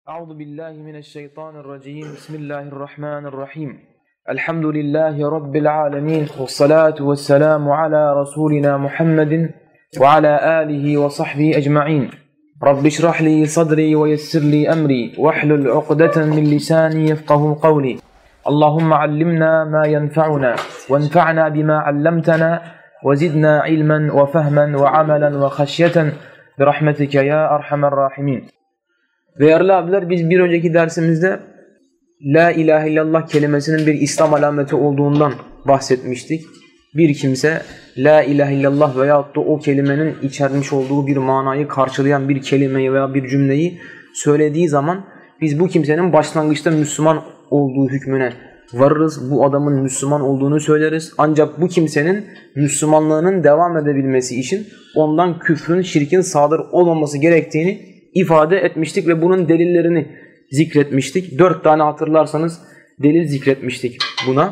Euzu billahi mineşşeytanirracim. Bismillahirrahmanirrahim. Elhamdülillahi rabbil alamin. Ves salatu vesselamu ala rasulina Muhammedin ve ala alihi ve sahbihi ecmaîn. Rabbi şrah li sadri ve yessir li emri ve hlul ukdeten min lisani yefkahu kavli. Allahumme allimna ma yenfa'una ve enfa'na bima allamtana ve zidna ilmen ve fehmen ve amelen ve haşyeten bi rahmetike ya erhamer rahimin. Değerli abiler, biz bir önceki dersimizde La ilahe illallah kelimesinin bir İslam alameti olduğundan bahsetmiştik. Bir kimse La ilahe illallah veyahut da o kelimenin içermiş olduğu bir manayı karşılayan bir kelimeyi veya bir cümleyi söylediği zaman biz bu kimsenin başlangıçta Müslüman olduğu hükmüne varırız. Bu adamın Müslüman olduğunu söyleriz. Ancak bu kimsenin Müslümanlığının devam edebilmesi için ondan küfrün, şirkin sadır olmaması gerektiğini ifade etmiştik ve bunun delillerini zikretmiştik. 4 tane hatırlarsanız delil zikretmiştik buna.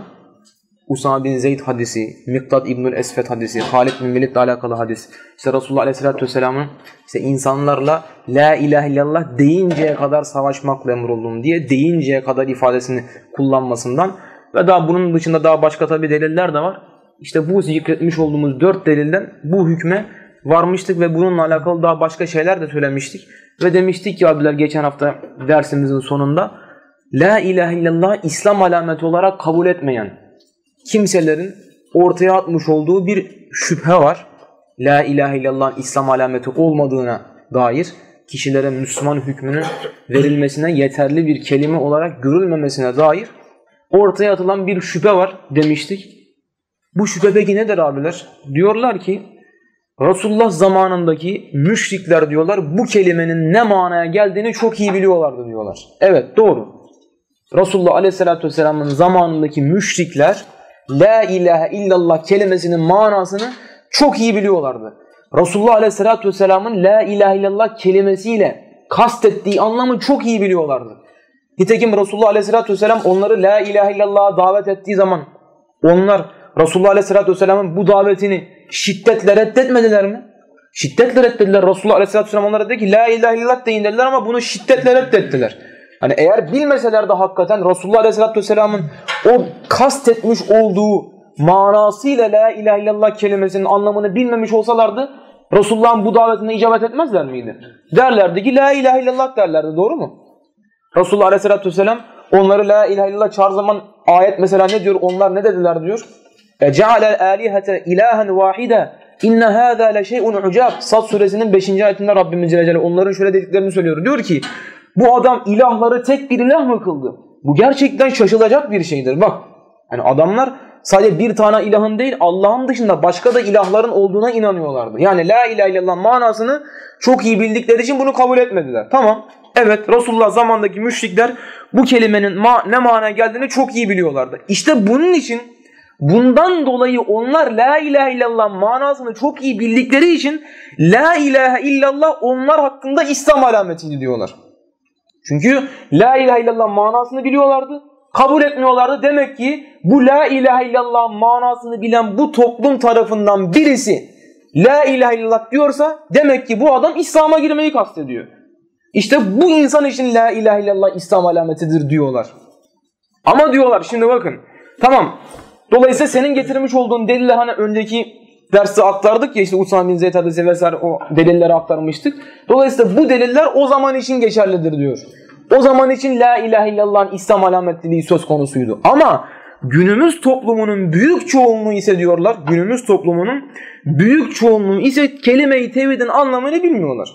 Usame bin Zeyd hadisi, Miktad İbnül Esved hadisi, Halid bin Velid'le alakalı hadis. İşte Resulullah Aleyhisselatü Vesselam'ın insanlarla La ilahe illallah deyinceye kadar savaşmakla emrolundum diye deyinceye kadar ifadesini kullanmasından ve daha bunun dışında daha başka tabi deliller de var. İşte bu zikretmiş olduğumuz 4 delilden bu hükme varmıştık ve bununla alakalı daha başka şeyler de söylemiştik. Ve demiştik ki abiler geçen hafta dersimizin sonunda La ilahe illallah İslam alameti olarak kabul etmeyen kimselerin ortaya atmış olduğu bir şüphe var. La ilahe illallah İslam alameti olmadığına dair kişilere Müslüman hükmünün verilmesine yeterli bir kelime olarak görülmemesine dair ortaya atılan bir şüphe var demiştik. Bu şüphe peki nedir abiler? Diyorlar ki Resulullah zamanındaki müşrikler diyorlar bu kelimenin ne manaya geldiğini çok iyi biliyorlardı diyorlar. Evet, doğru. Resulullah Aleyhisselatü Vesselam'ın zamanındaki müşrikler La ilahe illallah kelimesinin manasını çok iyi biliyorlardı. Resulullah Aleyhisselatü Vesselam'ın La ilahe illallah kelimesiyle kastettiği anlamı çok iyi biliyorlardı. Nitekim Resulullah Aleyhisselatü Vesselam onları La ilahe illallah'a davet ettiği zaman onlar Resulullah Aleyhisselatü Vesselam'ın bu davetini şiddetle reddetmediler mi? Şiddetle reddettiler. Resulullah Aleyhisselatü Vesselam onlara dedi ki La ilahe illallah deyin dediler ama bunu şiddetle reddettiler. Hani eğer bilmeseler de hakikaten Resulullah Aleyhisselatü Vesselam'ın o kastetmiş olduğu manasıyla La ilahe illallah kelimesinin anlamını bilmemiş olsalardı Resulullah'ın bu davetine icabet etmezler miydi? Derlerdi ki La ilahe illallah derlerdi, doğru mu? Resulullah Aleyhisselatü Vesselam onları La ilahe illallah çağır zaman ayet mesela ne diyor? Onlar ne dediler diyor? اَجَعَلَ الْآلِهَةَ اِلَٰهًا وَاحِدًا اِنَّ هَذَا لَشَيْءٌ عُجَابٌ Sad suresinin 5. ayetinde Rabbimiz Celle Celaluhu onların şöyle dediklerini söylüyor. Diyor ki bu adam ilahları tek bir ilah mı kıldı? Bu gerçekten şaşılacak bir şeydir. Bak yani adamlar sadece bir tane ilahın değil Allah'ın dışında başka da ilahların olduğuna inanıyorlardı. Yani La ilahe illallah manasını çok iyi bildikleri için bunu kabul etmediler. Tamam. Evet, Resulullah zamandaki müşrikler bu kelimenin ne manaya geldiğini çok iyi biliyorlardı. İşte bunun için bundan dolayı onlar La ilahe illallah manasını çok iyi bildikleri için La ilahe illallah onlar hakkında İslam alametiydi diyorlar. Çünkü La ilahe illallah manasını biliyorlardı, kabul etmiyorlardı. Demek ki bu La ilahe illallah manasını bilen bu toplum tarafından birisi La ilahe illallah diyorsa demek ki bu adam İslam'a girmeyi kastediyor. İşte bu insan için La ilahe illallah İslam alametidir diyorlar. Ama diyorlar şimdi bakın tamam. Dolayısıyla senin getirmiş olduğun deliller hani önceki derste aktardık ya işte Usame bin Zeyd hadisi vesaire o delilleri aktarmıştık. Dolayısıyla bu deliller o zaman için geçerlidir diyor. O zaman için La ilahe illallah'ın İslam alametliliği söz konusuydu. Ama günümüz toplumunun büyük çoğunluğu ise diyorlar, günümüz toplumunun büyük çoğunluğu ise kelime-i tevhidin anlamını bilmiyorlar.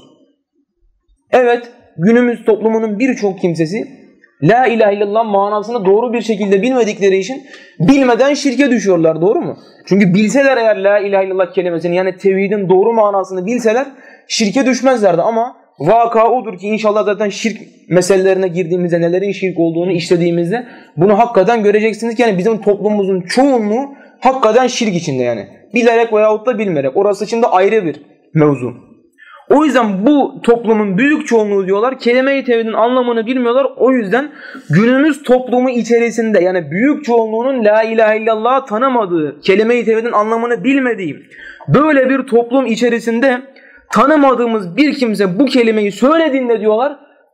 Evet, günümüz toplumunun birçok kimsesi La ilahe illallah manasını doğru bir şekilde bilmedikleri için bilmeden şirke düşüyorlar, doğru mu? Çünkü bilseler eğer La ilahe illallah kelimesini yani tevhidin doğru manasını bilseler şirke düşmezlerdi ama vaka odur ki inşallah zaten şirk meselelerine girdiğimizde nelerin şirk olduğunu işlediğimizde bunu hakikaten göreceksiniz ki yani bizim toplumumuzun çoğunluğu hakikaten şirk içinde yani. Bilerek veyahut da bilmeyerek orası için de ayrı bir mevzu. O yüzden bu toplumun büyük çoğunluğu diyorlar kelime-i tevhidin anlamını bilmiyorlar. O yüzden günümüz toplumu içerisinde yani büyük çoğunluğunun La ilahe illallah tanımadığı, kelime-i tevhidin anlamını bilmediği böyle bir toplum içerisinde tanımadığımız bir kimse bu kelimeyi söylediğinde diyorlar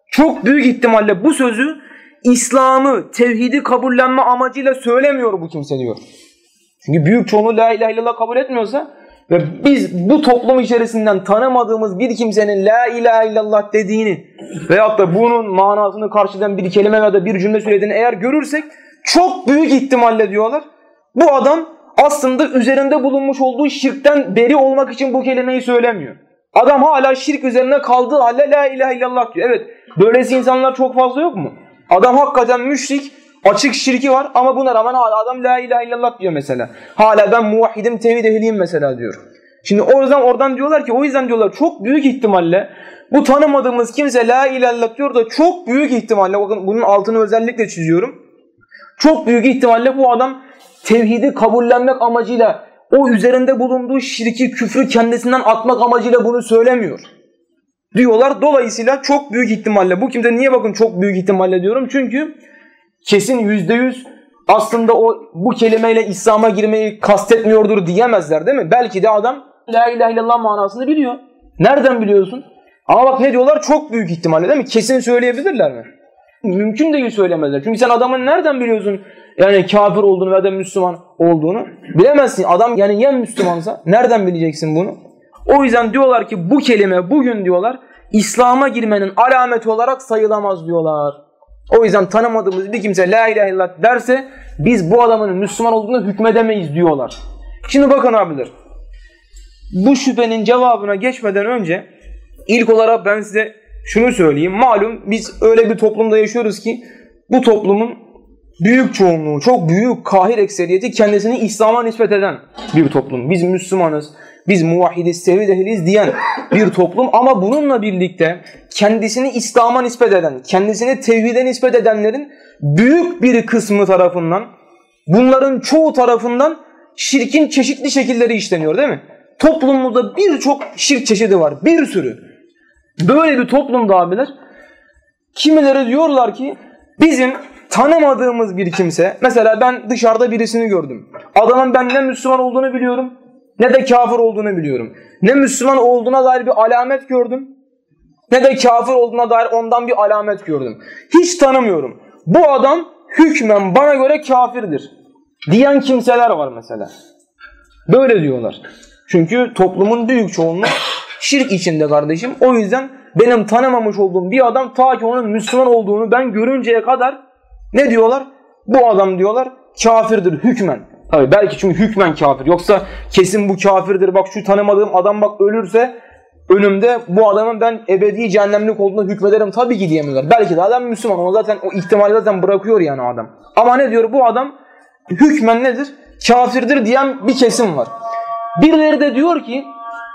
çok büyük ihtimalle bu sözü İslam'ı, tevhidi kabullenme amacıyla söylemiyor bu kimse diyor. Çünkü büyük çoğunluğu la ilahe illallah kabul etmiyorsa ve biz bu toplum içerisinden tanımadığımız bir kimsenin la ilahe illallah dediğini veyahut da bunun manasını karşılayan bir kelime ya da bir cümle söylediğini eğer görürsek çok büyük ihtimalle diyorlar bu adam aslında üzerinde bulunmuş olduğu şirkten beri olmak için bu kelimeyi söylemiyor. Adam hala şirk üzerine kaldığı halde la ilahe illallah diyor. Evet, böylesi insanlar çok fazla yok mu? Adam hakikaten müşrik, açık şirki var ama buna rağmen hala adam la ilahe illallah diyor mesela. Hala ben muvahhidim, tevhid ehliyim mesela diyor. Şimdi oradan diyorlar ki o yüzden diyorlar çok büyük ihtimalle bu tanımadığımız kimse la ilahe illallah diyor da çok büyük ihtimalle, bakın bunun altını özellikle çiziyorum. Çok büyük ihtimalle bu adam tevhidi kabullenmek amacıyla o üzerinde bulunduğu şirki, küfrü kendisinden atmak amacıyla bunu söylemiyor diyorlar. Dolayısıyla çok büyük ihtimalle bu kimse, niye bakın çok büyük ihtimalle diyorum? Çünkü kesin %100 aslında bu kelimeyle İslam'a girmeyi kastetmiyordur diyemezler değil mi? Belki de adam la ilahe illallah manasını biliyor. Nereden biliyorsun? Ama bak ne diyorlar? Çok büyük ihtimalle değil mi? Kesin söyleyebilirler mi? Mümkün değil söylemezler. Çünkü sen adamın nereden biliyorsun yani kafir olduğunu ya da Müslüman olduğunu? Bilemezsin. Adam yani ya Müslümansa nereden bileceksin bunu? O yüzden diyorlar ki bu kelime bugün diyorlar İslam'a girmenin alameti olarak sayılamaz diyorlar. O yüzden tanımadığımız bir kimse la ilahe illallah derse biz bu adamın Müslüman olduğuna hükmedemeyiz diyorlar. Şimdi bakın abiler, bu şüphenin cevabına geçmeden önce ilk olarak ben size şunu söyleyeyim. Malum biz öyle bir toplumda yaşıyoruz ki bu toplumun büyük çoğunluğu, çok büyük kahir ekseriyeti kendisini İslam'a nispet eden bir toplum. Biz Müslümanız, biz muvahhidiz, tevhid ehliyiz diyen bir toplum ama bununla birlikte kendisini İslam'a nispet eden, kendisini tevhide nispet edenlerin büyük bir kısmı tarafından, bunların çoğu tarafından şirkin çeşitli şekilleri işleniyor değil mi? Toplumumuzda birçok şirk çeşidi var, bir sürü. Böyle bir toplumda abiler, kimileri diyorlar ki bizim tanımadığımız bir kimse, mesela ben dışarıda birisini gördüm. Adamın ben ne Müslüman olduğunu biliyorum, ne de kafir olduğunu biliyorum. Ne Müslüman olduğuna dair bir alamet gördüm, ne de kafir olduğuna dair ondan bir alamet gördüm. Hiç tanımıyorum. Bu adam hükmen bana göre kafirdir diyen kimseler var mesela. Böyle diyorlar. Çünkü toplumun büyük çoğunluğu şirk içinde kardeşim. O yüzden benim tanımamış olduğum bir adam ta ki onun Müslüman olduğunu ben görünceye kadar ne diyorlar? Bu adam diyorlar kafirdir hükmen. Tabii belki çünkü hükmen kafir. Yoksa kesin bu kafirdir. Bak şu tanımadığım adam bak ölürse önümde bu adamın ben ebedi cehennemlik olduğuna hükmederim tabii ki diyemiyorlar. Belki de adam Müslüman ama zaten o ihtimali zaten bırakıyor yani adam. Ama ne diyor bu adam? Hükmen nedir? Kafirdir diyen bir kesim var. Birileri de diyor ki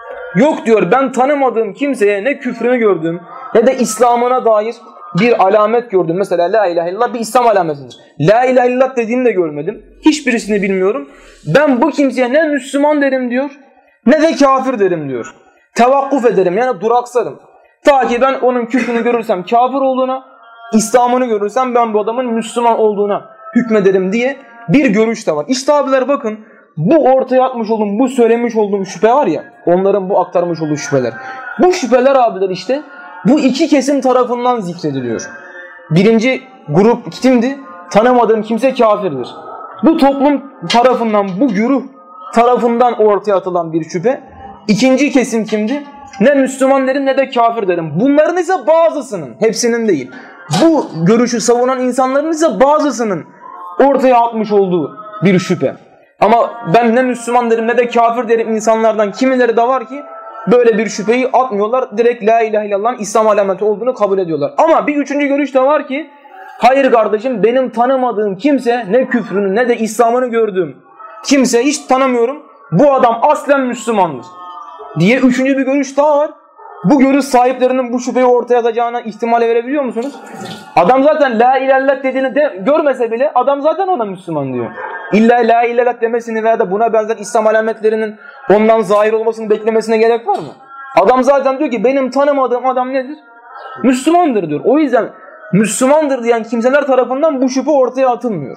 yok diyor ben tanımadığım kimseye ne küfrünü gördüm ne de İslam'ına dair bir alamet gördüm. Mesela la ilahe illallah bir İslam alametidir. La ilahe illallah dediğini de görmedim. Hiçbirisini bilmiyorum. Ben bu kimseye ne Müslüman derim diyor ne de kafir derim diyor. Tevakkuf ederim yani duraksarım. Ta ki ben onun küfrünü görürsem kafir olduğuna, İslam'ını görürsem ben bu adamın Müslüman olduğuna hükmederim diye bir görüş de var. İşte abiler bakın bu ortaya atmış olduğum, bu söylemiş olduğum şüphe var ya, onların bu aktarmış olduğu şüpheler. Bu şüpheler abiler işte bu iki kesim tarafından zikrediliyor. Birinci grup kimdi? Tanımadığım kimse kafirdir. Bu toplum tarafından, bu güruh tarafından ortaya atılan bir şüphe. İkinci kesim kimdi? Ne Müslüman derim ne de kafir derim. Bunların ise bazısının, hepsinin değil. Bu görüşü savunan insanların ise bazısının ortaya atmış olduğu bir şüphe. Ama ben ne Müslüman derim ne de kafir derim insanlardan kimileri de var ki böyle bir şüpheyi atmıyorlar. Direkt la ilahe illallah'ın İslam alameti olduğunu kabul ediyorlar. Ama bir üçüncü görüş de var ki hayır kardeşim benim tanımadığım kimse ne küfrünü ne de İslam'ını gördüğüm kimse hiç tanımıyorum. Bu adam aslen Müslümandır diye üçüncü bir görüş daha var. Bu görüş sahiplerinin bu şüpheyi ortaya atacağına ihtimal verebiliyor musunuz? Adam zaten la ilahe illallah dediğini görmese bile adam zaten ona Müslüman diyor. İlla la ilahe illallah demesini veya da buna benzer İslam alametlerinin ondan zahir olmasını beklemesine gerek var mı? Adam zaten diyor ki benim tanımadığım adam nedir? Müslümandır diyor. O yüzden Müslümandır diyen kimseler tarafından bu şüphe ortaya atılmıyor.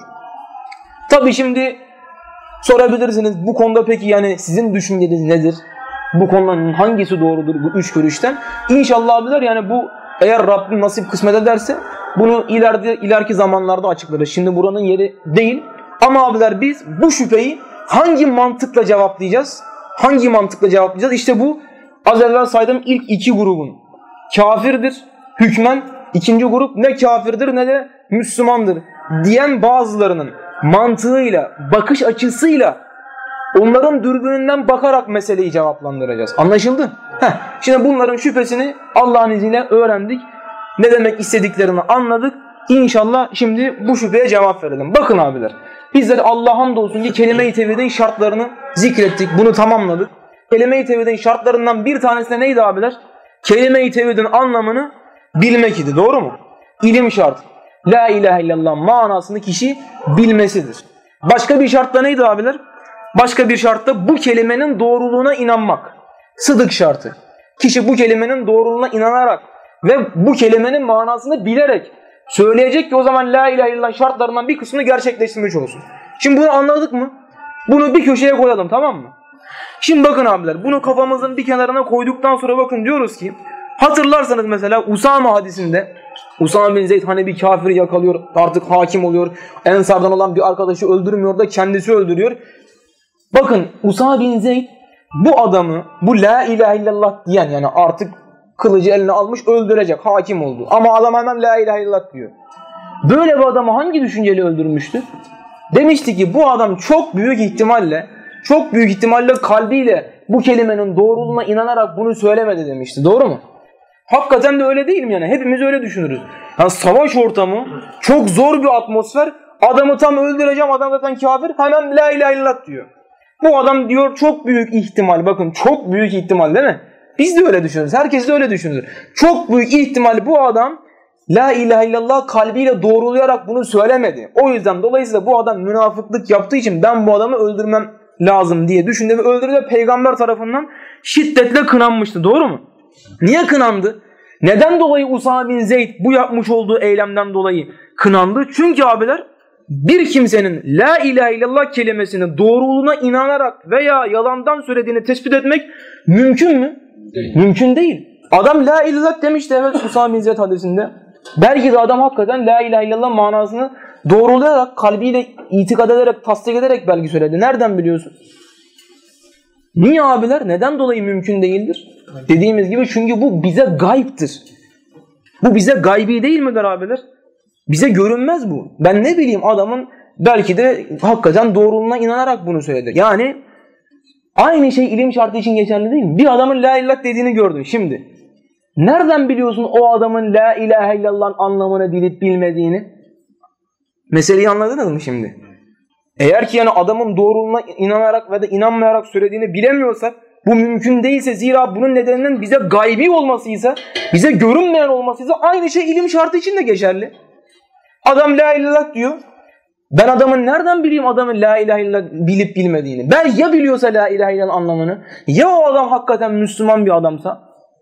Tabii şimdi sorabilirsiniz bu konuda peki yani sizin düşünceniz nedir? Bu konuların hangisi doğrudur bu üç görüşten? İnşallah abiler yani bu Eğer Rabbim nasip kısmet ederse bunu ileriki zamanlarda açıklarız. Şimdi buranın yeri değil. Ama abiler biz bu şüpheyi hangi mantıkla cevaplayacağız? Hangi mantıkla cevaplayacağız? İşte bu az evvel saydığım ilk iki grubun kafirdir hükmen, ikinci grup ne kafirdir ne de Müslümandır diyen bazılarının mantığıyla, bakış açısıyla onların dürbününden bakarak meseleyi cevaplandıracağız. Anlaşıldı? Şimdi bunların şüphesini Allah'ın izniyle öğrendik. Ne demek istediklerini anladık. İnşallah şimdi bu şüpheye cevap verelim. Bakın abiler, bizler Allah'a hamdolsun ki kelime-i tevhidin şartlarını zikrettik. Bunu tamamladık. Kelime-i tevhidin şartlarından bir tanesi de neydi abiler? Kelime-i tevhidin anlamını bilmek idi. Doğru mu? İlim şart. La ilahe illallah manasını kişi bilmesidir. Başka bir şart da neydi abiler? Başka bir şart da bu kelimenin doğruluğuna inanmak. Sıdık şartı. Kişi bu kelimenin doğruluğuna inanarak ve bu kelimenin manasını bilerek söyleyecek ki o zaman la ilahe illallah şartlarından bir kısmını gerçekleştirmiş olsun. Şimdi bunu anladık mı? Bunu bir köşeye koyalım, tamam mı? Şimdi bakın abiler, bunu kafamızın bir kenarına koyduktan sonra bakın diyoruz ki, hatırlarsanız mesela Usame hadisinde Usame bin Zeyd hani bir kafiri yakalıyor, artık hakim oluyor. Ensardan olan bir arkadaşı öldürmüyor da kendisi öldürüyor. Bakın Usame bin Zeyd bu adamı, bu la ilahe illallah diyen, yani artık kılıcı eline almış öldürecek, hakim oldu. Ama adam hemen la ilahe illallah diyor. Böyle bir adamı hangi düşünceyle öldürmüştü? Demişti ki bu adam çok büyük ihtimalle kalbiyle bu kelimenin doğruluğuna inanarak bunu söylemedi demişti. Doğru mu? Hakikaten de öyle değil mi yani? Hepimiz öyle düşünürüz. Yani savaş ortamı, çok zor bir atmosfer. Adamı tam öldüreceğim, adam zaten kafir. Hemen la ilahe illallah diyor. Bu adam diyor çok büyük ihtimal, bakın çok büyük ihtimal değil mi? Biz de öyle düşünürüz. Herkes de öyle düşünür. Çok büyük ihtimal bu adam la ilahe illallah kalbiyle doğrulayarak bunu söylemedi. O yüzden dolayısıyla bu adam münafıklık yaptığı için ben bu adamı öldürmem lazım diye düşündü ve öldürdü. Peygamber tarafından şiddetle kınanmıştı. Doğru mu? Niye kınandı? Neden dolayı Usame bin Zeyd bu yapmış olduğu eylemden dolayı kınandı? Çünkü abiler bir kimsenin la ilahe illallah kelimesinin doğruluğuna inanarak veya yalandan söylediğini tespit etmek mümkün mü? Mümkün değil. Adam la ilahe illallah demişti evet Usame bin Zeyd hadisinde. Belki de adam hakikaten la ilahe illallah manasını doğrulayarak, kalbiyle itikad ederek, tasdik ederek belki söyledi. Nereden biliyorsun? Niye abiler? Neden dolayı mümkün değildir? Dediğimiz gibi çünkü bu bize gayiptir. Bu bize gaybi değil midir abiler? Bize görünmez bu. Ben ne bileyim adamın belki de hakikaten doğruluğuna inanarak bunu söyledi. Yani aynı şey ilim şartı için geçerli değil mi? Bir adamın la ilahe dediğini gördün şimdi. Nereden biliyorsun o adamın la ilahe illallah'ın anlamını bilip bilmediğini? Meseleyi anladınız mı şimdi? Eğer ki yani adamın doğruluğuna inanarak ve de inanmayarak söylediğini bilemiyorsak bu mümkün değilse, zira bunun nedeninin bize gaybi olmasıysa, bize görünmeyen olmasıysa aynı şey ilim şartı için de geçerli. Adam la ilahe illallah diyor. Ben adamın nereden bileyim adamın la ilahe illallah bilip bilmediğini? Ben ya biliyorsa la ilahe illallah anlamını, ya o adam hakikaten Müslüman bir adamsa,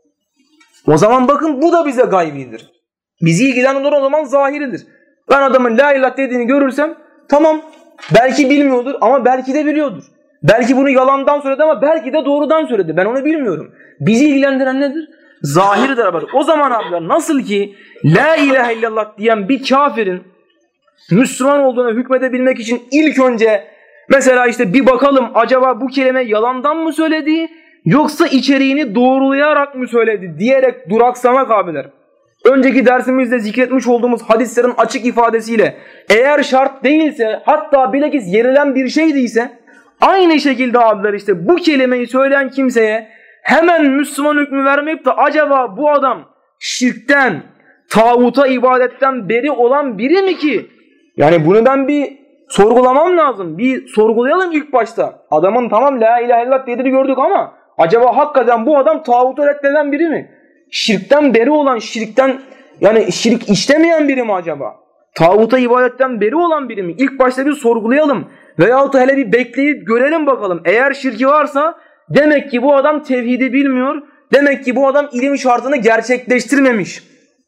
o zaman bakın bu da bize gaybidir. Bizi ilgilendiren o zaman zahiridir. Ben adamın la ilahe dediğini görürsem tamam, belki bilmiyordur ama belki de biliyordur. Belki bunu yalandan söyledi ama belki de doğrudan söyledi. Ben onu bilmiyorum. Bizi ilgilendiren nedir? Zahirdir abi. O zaman abiler nasıl ki la ilahe illallah diyen bir kafirin Müslüman olduğuna hükmedebilmek için ilk önce mesela işte bir bakalım acaba bu kelime yalandan mı söyledi yoksa içeriğini doğrulayarak mı söyledi diyerek duraksamak abiler. Önceki dersimizde zikretmiş olduğumuz hadislerin açık ifadesiyle eğer şart değilse, hatta bilakis yerilen bir şeydiyse aynı şekilde abiler işte bu kelimeyi söyleyen kimseye hemen Müslüman hükmü vermeyip de acaba bu adam şirkten, tağuta ibadetten beri olan biri mi ki? Yani bunu ben bir sorgulamam lazım. Bir sorgulayalım ilk başta. Adamın tamam la ilahe illallah dediğini gördük ama acaba hakikaten bu adam tağutu reddeden biri mi? Şirkten beri olan, şirkten yani şirk işlemeyen biri mi acaba? Tağuta ibadetten beri olan biri mi? İlk başta bir sorgulayalım. Veyahut da hele bir bekleyip görelim bakalım. Eğer şirki varsa demek ki bu adam tevhidi bilmiyor. Demek ki bu adam ilim şartını gerçekleştirmemiş.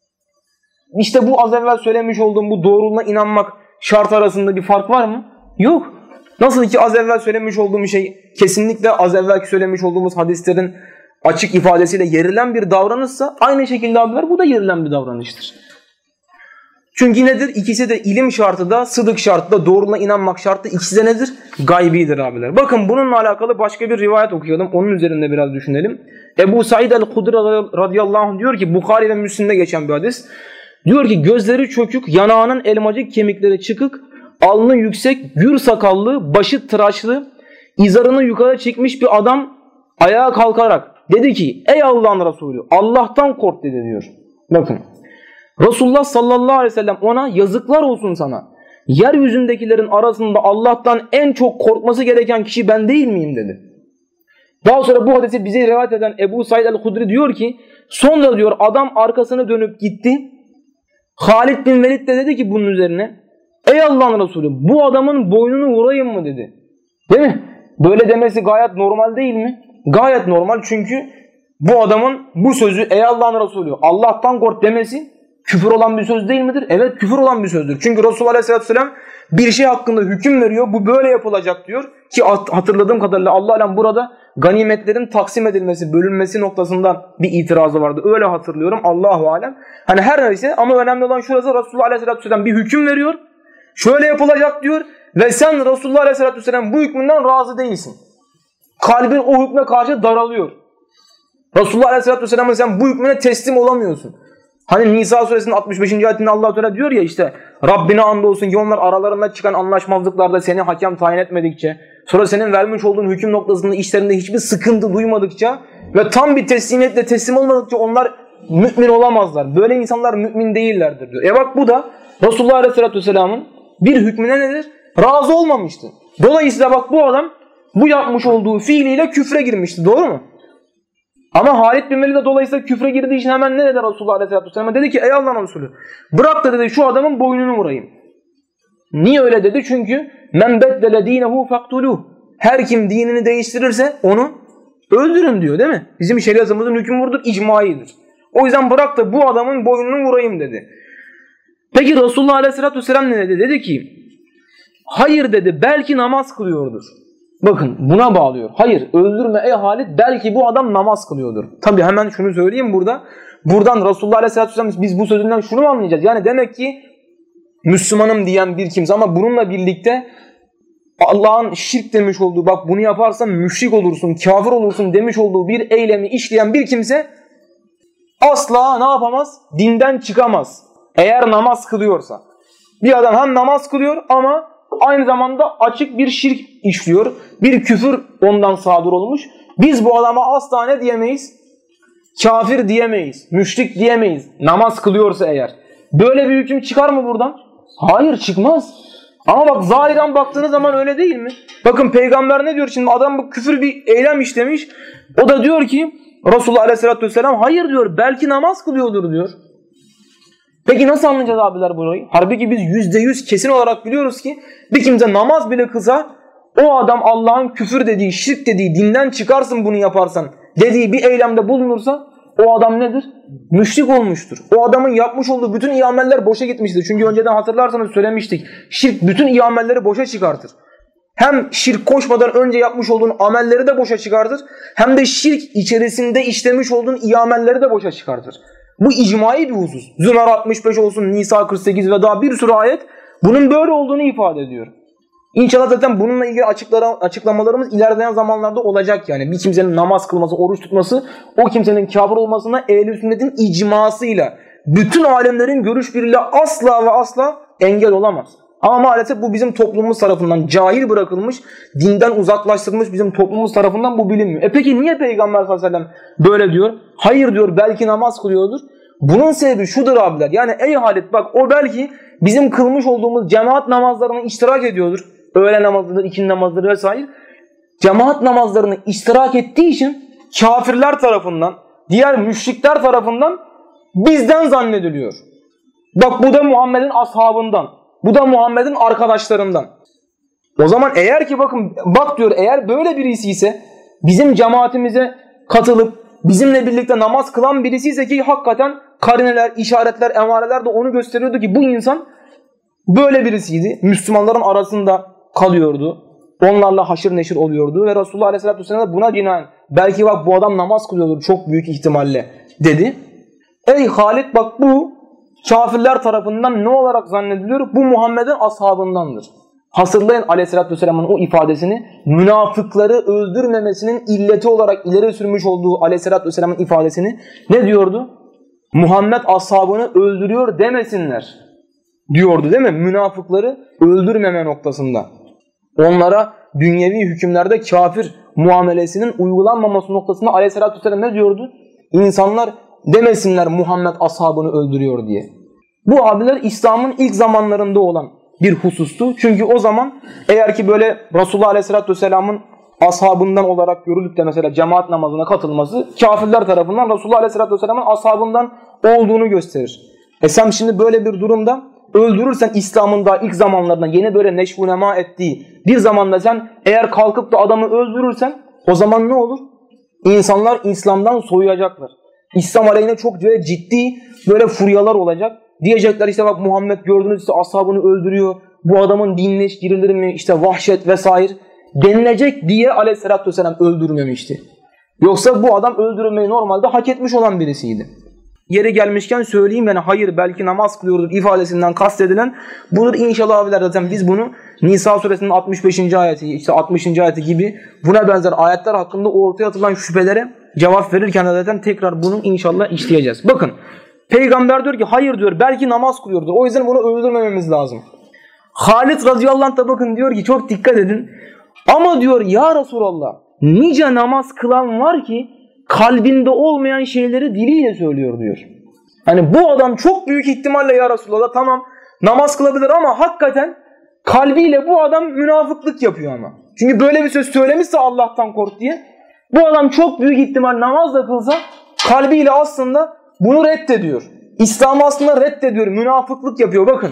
İşte bu az evvel söylemiş olduğum bu doğruluğuna inanmak şart arasında bir fark var mı? Yok. Nasıl ki az evvel söylemiş olduğum şey kesinlikle az evvelki söylemiş olduğumuz hadislerin açık ifadesiyle yerilen bir davranışsa aynı şekilde abiler bu da yerilen bir davranıştır. Çünkü nedir? İkisi de ilim şartı da, sıdık şartı da, doğruluğuna inanmak şartı. İkisi de nedir? Gaybidir abiler. Bakın bununla alakalı başka bir rivayet okuyalım. Onun üzerinde biraz düşünelim. Ebu Said el-Hudri radıyallahu anh diyor ki, Bukhari ve Müslim'de geçen bir hadis. Diyor ki gözleri çökük, yanağının elmacık kemikleri çıkık, alnı yüksek, gür sakallı, başı tıraşlı, izarını yukarı çekmiş bir adam ayağa kalkarak dedi ki, ey Allah'ın Resulü, Allah'tan kork dedi diyor. Bakın. Resulullah sallallahu aleyhi ve sellem ona yazıklar olsun sana. Yeryüzündekilerin arasında Allah'tan en çok korkması gereken kişi ben değil miyim dedi. Daha sonra bu hadisi bize rivayet eden Ebu Said el-Hudri diyor ki, sonra diyor adam arkasını dönüp gitti. Halid bin Velid de dedi ki bunun üzerine, ey Allah'ın Resulü bu adamın boynunu vurayım mı dedi. Değil mi? Böyle demesi gayet normal değil mi? Gayet normal, çünkü bu adamın bu sözü, ey Allah'ın Resulü Allah'tan kork demesi küfür olan bir söz değil midir? Evet, küfür olan bir sözdür. Çünkü Resulullah Aleyhisselatü Vesselam bir şey hakkında hüküm veriyor. Bu böyle yapılacak diyor. Ki hatırladığım kadarıyla Allah alem burada ganimetlerin taksim edilmesi, bölünmesi noktasında bir itirazı vardı. Öyle hatırlıyorum. Allahu alem. Hani her neyse, ama önemli olan şurası, Resulullah Aleyhisselatü Vesselam bir hüküm veriyor. Şöyle yapılacak diyor. Ve sen Resulullah Aleyhisselatü Vesselam bu hükmünden razı değilsin. Kalbin o hükme karşı daralıyor. Resulullah Aleyhisselatü Vesselam'ın sen bu hükmüne teslim olamıyorsun. Hani Nisa suresinin 65. ayetinde Allah Teala diyor ya, işte Rabbine andolsun ki onlar aralarında çıkan anlaşmazlıklarda seni hakem tayin etmedikçe, sonra senin vermiş olduğun hüküm noktasında işlerinde hiçbir sıkıntı duymadıkça ve tam bir teslimiyetle teslim olmadıkça onlar mümin olamazlar. Böyle insanlar mümin değillerdir diyor. Bak bu da Resulullah Aleyhisselatü Vesselam'ın bir hükmüne nedir? Razı olmamıştı. Dolayısıyla bak bu adam bu yapmış olduğu fiiliyle küfre girmişti. Doğru mu? Ama Halid bin Velid de dolayısıyla küfre girdiği için hemen ne dedi Resulullah Aleyhisselatü Vesselam? Dedi ki ey Allah'ın Resulü bırak da dedi şu adamın boynunu vurayım. Niye öyle dedi? Çünkü men beddele dinehu faktuluh. Her kim dinini değiştirirse onu öldürün diyor, değil mi? Bizim şeriatımızın hükmü budur, icmaidir. O yüzden bırak da bu adamın boynunu vurayım dedi. Peki Resulullah Aleyhisselatü Vesselam ne dedi? Dedi ki hayır dedi, belki namaz kılıyordur. Bakın buna bağlıyor. Hayır, öldürme ey Halid, belki bu adam namaz kılıyordur. Tabi hemen şunu söyleyeyim burada. Buradan Resulullah Aleyhisselatü Vesselam biz bu sözünden şunu mu anlayacağız? Yani demek ki Müslümanım diyen bir kimse ama bununla birlikte Allah'ın şirk demiş olduğu, bak bunu yaparsan müşrik olursun, kafir olursun demiş olduğu bir eylemi işleyen bir kimse asla ne yapamaz? Dinden çıkamaz. Eğer namaz kılıyorsa. Bir adam hem namaz kılıyor ama aynı zamanda açık bir şirk işliyor. Bir küfür ondan sadır olmuş. Biz bu adama asla ne diyemeyiz? Kafir diyemeyiz. Müşrik diyemeyiz. Namaz kılıyorsa eğer. Böyle bir hüküm çıkar mı buradan? Hayır, çıkmaz. Ama bak zahiren baktığınız zaman öyle değil mi? Bakın peygamber ne diyor şimdi? Adam bu küfür bir eylem işlemiş. O da diyor ki Resulullah Aleyhisselatü Vesselam hayır diyor, belki namaz kılıyordur diyor. Peki nasıl anlayacağız abiler burayı? Halbuki biz %100 kesin olarak biliyoruz ki bir kimse namaz bile kılsa o adam Allah'ın küfür dediği, şirk dediği, dinden çıkarsın bunu yaparsan dediği bir eylemde bulunursa o adam nedir? Müşrik olmuştur. O adamın yapmış olduğu bütün iyi ameller boşa gitmiştir. Çünkü önceden hatırlarsanız söylemiştik. Şirk bütün iyi amelleri boşa çıkartır. Hem şirk koşmadan önce yapmış olduğun amelleri de boşa çıkartır. Hem de şirk içerisinde işlemiş olduğun iyi amelleri de boşa çıkartır. Bu icmai bir husus. Zümer 65 olsun, Nisa 48 ve daha bir sürü ayet bunun böyle olduğunu ifade ediyor. İnşallah zaten bununla ilgili açıklamalarımız ilerleyen zamanlarda olacak yani. Bir kimsenin namaz kılması, oruç tutması o kimsenin kafir olmasına ehl-i sünnetin icmasıyla, bütün alemlerin görüş birliğiyle asla ve asla engel olamaz. Ama maalesef bu bizim toplumumuz tarafından cahil bırakılmış, dinden uzaklaştırılmış bizim toplumumuz tarafından bu bilinmiyor. Peki niye Peygamber sallallahu aleyhi ve sellem böyle diyor? Hayır diyor, belki namaz kılıyordur. Bunun sebebi şudur abiler. Yani ey Halid bak o belki bizim kılmış olduğumuz cemaat namazlarına iştirak ediyordur. Öğle namazıdır, ikindi namazıdır vesaire. Cemaat namazlarını iştirak ettiği için kafirler tarafından, diğer müşrikler tarafından bizden zannediliyor. Bak bu da Muhammed'in ashabından. Bu da Muhammed'in arkadaşlarından. O zaman eğer ki bak diyor, eğer böyle birisi ise bizim cemaatimize katılıp bizimle birlikte namaz kılan birisi ise ki hakikaten karineler, işaretler, emareler de onu gösteriyordu ki bu insan böyle birisiydi. Müslümanların arasında kalıyordu. Onlarla haşır neşir oluyordu ve Resulullah Aleyhisselatü Vesselam buna binaen belki bak bu adam namaz kılıyordur çok büyük ihtimalle dedi. Ey Halid bak bu kafirler tarafından ne olarak zannediliyor? Bu Muhammed'in ashabındandır. Hatırlayın Aleyhisselatü Vesselam'ın o ifadesini, münafıkları öldürmemesinin illeti olarak ileri sürmüş olduğu Aleyhisselatü Vesselam'ın ifadesini ne diyordu? Muhammed ashabını öldürüyor demesinler diyordu değil mi? Münafıkları öldürmeme noktasında. Onlara dünyevi hükümlerde kafir muamelesinin uygulanmaması noktasında Aleyhisselatü Vesselam ne diyordu? İnsanlar demesinler Muhammed ashabını öldürüyor diye. Bu abiler İslam'ın ilk zamanlarında olan bir husustu. Çünkü o zaman eğer ki böyle Resulullah Aleyhisselatü Vesselam'ın ashabından olarak görülüp de mesela cemaat namazına katılması kafirler tarafından Resulullah Aleyhisselatü Vesselam'ın ashabından olduğunu gösterir. Sen şimdi böyle bir durumda öldürürsen İslam'ın daha ilk zamanlarında yeni böyle neşvunema ettiği bir zamanda sen eğer kalkıp da adamı öldürürsen o zaman ne olur? İnsanlar İslam'dan soyuyacaklar. İslam aleyhine çok ciddi böyle furyalar olacak. Diyecekler işte bak Muhammed gördünüz işte ashabını öldürüyor. Bu adamın dinine hiç girilir mi? İşte vahşet vesaire denilecek diye Aleyhisselatü Vesselam öldürmemişti. Yoksa bu adam öldürülmeyi normalde hak etmiş olan birisiydi. Yeri gelmişken söyleyeyim yani hayır belki namaz kılıyordur ifadesinden kastedilen budur inşallah abiler zaten biz bunu Nisa suresinin 65. ayeti işte 60. ayeti gibi buna benzer ayetler hakkında ortaya atılan şüphelere cevap verirken de zaten tekrar bunu inşallah işleyeceğiz. Bakın peygamber diyor ki hayır diyor belki namaz kılıyordur o yüzden bunu öldürmememiz lazım. Halid radıyallahu anh da bakın diyor ki çok dikkat edin ama diyor ya Resulallah nice namaz kılan var ki kalbinde olmayan şeyleri diliyle söylüyor diyor. Hani bu adam çok büyük ihtimalle ya Resulallah tamam namaz kılabilir ama hakikaten kalbiyle bu adam münafıklık yapıyor ama. Çünkü böyle bir söz söylemişse Allah'tan kork diye bu adam çok büyük ihtimal namaz da kılsa kalbiyle aslında bunu reddediyor. İslam'ı aslında reddediyor, münafıklık yapıyor bakın.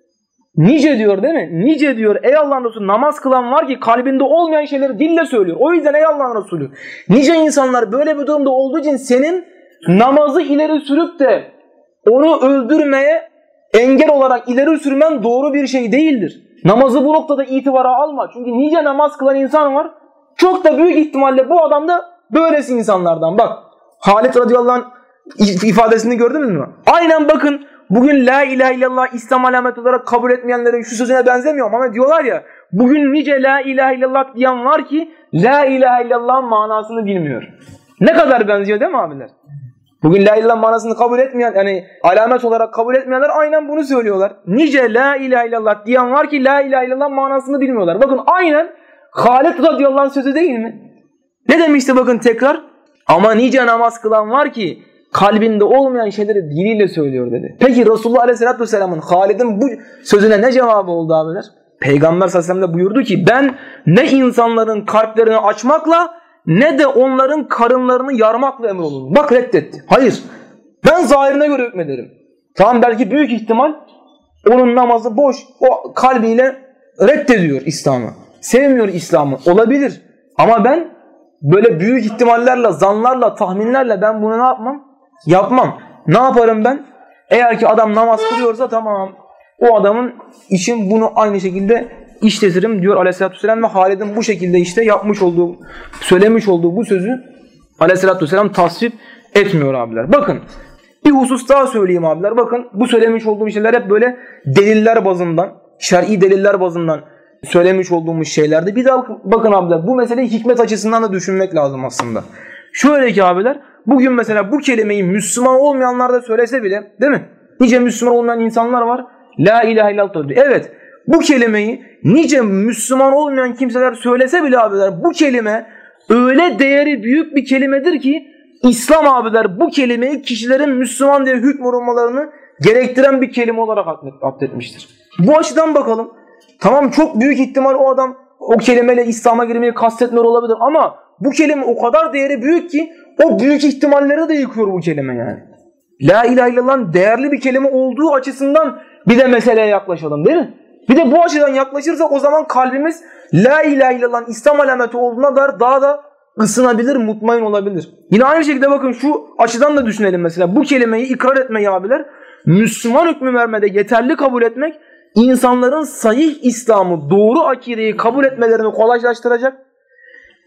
Nice diyor değil mi? Nice diyor ey Allah'ın Resulü namaz kılan var ki kalbinde olmayan şeyleri dille söylüyor. O yüzden ey Allah'ın Resulü nice insanlar böyle bir durumda olduğu için senin namazı ileri sürüp de onu öldürmeye engel olarak ileri sürmen doğru bir şey değildir. Namazı bu noktada itibara alma. Çünkü nice namaz kılan insan var. Çok da büyük ihtimalle bu adam da böylesi insanlardan. Bak Halid radıyallahu anh ifadesini gördünüz mü? Aynen bakın bugün la ilahe illallah İslam alameti olarak kabul etmeyenlerin şu sözüne benzemiyor ama diyorlar ya bugün nice la ilahe illallah diyen var ki la ilahe illallah'ın manasını bilmiyor. Ne kadar benziyor değil mi abiler? Bugün la ilahe illallah manasını kabul etmeyen yani alamet olarak kabul etmeyenler aynen bunu söylüyorlar. Nice la ilahe illallah diyen var ki la ilahe illallah manasını bilmiyorlar. Bakın aynen Halid radıyallahu anh sözü değil mi? Ne demişti bakın tekrar? Ama nice namaz kılan var ki kalbinde olmayan şeyleri diliyle söylüyor dedi. Peki Resulullah Aleyhisselatü Vesselam'ın Halid'in bu sözüne ne cevabı oldu abiler? Peygamber sallallahu aleyhi ve sellem de buyurdu ki ben ne insanların kalplerini açmakla ne de onların karınlarını yarmakla emrolunum. Bak reddetti. Hayır. Ben zahirine göre hükmederim. Tamam belki büyük ihtimal onun namazı boş. O kalbiyle reddediyor İslam'ı. Sevmiyor İslam'ı. Olabilir. Ama ben böyle büyük ihtimallerle, zanlarla, tahminlerle ben bunu ne yapmam? Yapmam. Ne yaparım ben? Eğer ki adam namaz kılıyorsa tamam. O adamın için bunu aynı şekilde işletirim diyor Aleyhisselatü Vesselam ve Halid'in bu şekilde işte yapmış olduğu, söylemiş olduğu bu sözü Aleyhisselatü Vesselam tasvip etmiyor abiler. Bakın bir husus daha söyleyeyim abiler. Bakın bu söylemiş olduğum şeyler hep böyle deliller bazından, şer'i deliller bazından söylemiş olduğumuz şeylerde. Bir daha bakın abiler bu meseleyi hikmet açısından da düşünmek lazım aslında. Şöyle ki abiler bugün mesela bu kelimeyi Müslüman olmayanlar da söylese bile değil mi? Nice Müslüman olmayan insanlar var. La ilahe illallah diyor. Evet bu kelimeyi nice Müslüman olmayan kimseler söylese bile abiler bu kelime öyle değeri büyük bir kelimedir ki İslam abiler bu kelimeyi kişilerin Müslüman diye hükmolunmalarını gerektiren bir kelime olarak atfetmiştir. Bu açıdan bakalım. Tamam çok büyük ihtimal o adam o kelimeyle İslam'a girmeyi kastetmiyor olabilir ama bu kelime o kadar değeri büyük ki o büyük ihtimalleri de yıkıyor bu kelime yani. La ilahe illallah'ın değerli bir kelime olduğu açısından bir de meseleye yaklaşalım değil mi? Bir de bu açıdan yaklaşırsak o zaman kalbimiz la ilahe illallah'ın İslam alameti olduğuna dair daha da ısınabilir, mutmain olabilir. Yine aynı şekilde bakın şu açıdan da düşünelim mesela. Bu kelimeyi ikrar etmeyi abiler Müslüman hükmü vermede yeterli kabul etmek insanların sahih İslam'ı, doğru akideyi kabul etmelerini kolaylaştıracak.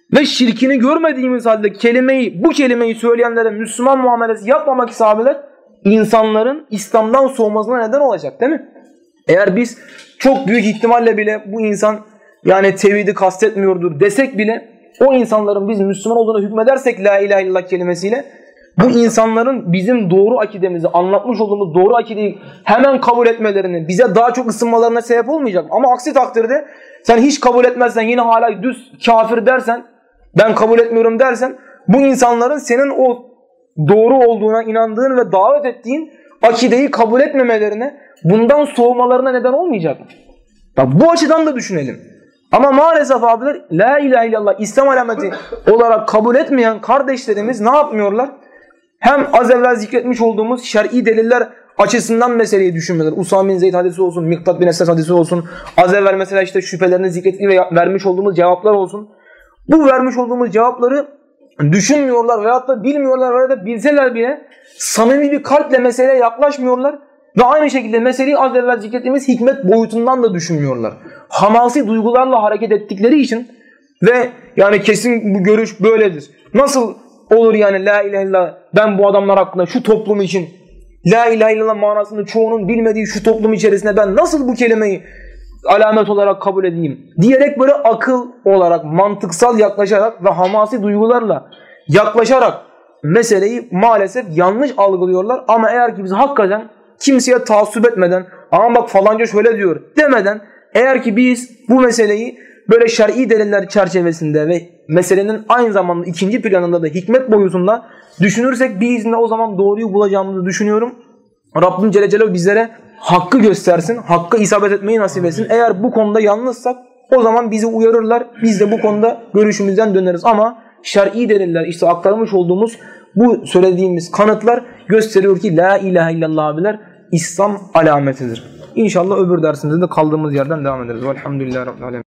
ve şirkini görmediğimiz halde bu kelimeyi söyleyenlere Müslüman muamelesi yapmamak isabeler insanların İslam'dan soğumasına neden olacak, değil mi? Eğer biz çok büyük ihtimalle bile bu insan yani tevhidi kastetmiyordur desek bile o insanların biz Müslüman olduğuna hükmedersek la ilahe illallah kelimesiyle bu insanların bizim doğru akidemizi, anlatmış olduğumuz doğru akideyi hemen kabul etmelerini, bize daha çok ısınmalarına sebep olmayacak. Ama aksi takdirde sen hiç kabul etmezsen, yine hala düz kafir dersen, ben kabul etmiyorum dersen, bu insanların senin o doğru olduğuna inandığın ve davet ettiğin akideyi kabul etmemelerine, bundan soğumalarına neden olmayacak. Bak, bu açıdan da düşünelim. Ama maalesef abiler la ilahe illallah İslam alameti olarak kabul etmeyen kardeşlerimiz ne yapmıyorlar? Hem az evvel zikretmiş olduğumuz şer'i deliller açısından meseleyi düşünmüyorlar. Usame bin Zeyd hadisi olsun, Miktat bin Esad hadisi olsun, az evvel mesela işte şüphelerini zikrettiği ve vermiş olduğumuz cevaplar olsun. Bu vermiş olduğumuz cevapları düşünmüyorlar veyahut da bilmiyorlar veyahut da bilseler bile samimi bir kalple meseleye yaklaşmıyorlar. Ve aynı şekilde meseleyi az evvel zikrettiğimiz hikmet boyutundan da düşünmüyorlar. Hamasi duygularla hareket ettikleri için ve yani kesin bu görüş böyledir. Nasıl olur yani la ilahe illallah, ben bu adamlar hakkında şu toplum için la ilahe illallah manasını çoğunun bilmediği şu toplum içerisinde ben nasıl bu kelimeyi alamet olarak kabul edeyim diyerek böyle akıl olarak, mantıksal yaklaşarak ve hamasi duygularla yaklaşarak meseleyi maalesef yanlış algılıyorlar. Ama eğer ki biz hakikaten kimseye taassup etmeden, ama bak falanca şöyle diyor demeden, eğer ki biz bu meseleyi böyle şer'i deliller çerçevesinde ve meselenin aynı zamanda ikinci planında da hikmet boyutunda düşünürsek biiznillah o zaman doğruyu bulacağımızı düşünüyorum. Rabbim Celle Celaluhu bizlere hakkı göstersin, hakkı isabet etmeyi nasip etsin. Eğer bu konuda yalnızsak o zaman bizi uyarırlar. Biz de bu konuda görüşümüzden döneriz. Ama şer'i deliller, işte aktarmış olduğumuz bu söylediğimiz kanıtlar gösteriyor ki la ilahe illallah abiler İslam alametidir. İnşallah öbür dersimizde de kaldığımız yerden devam ederiz. Velhamdülillahi Rabbil alemin.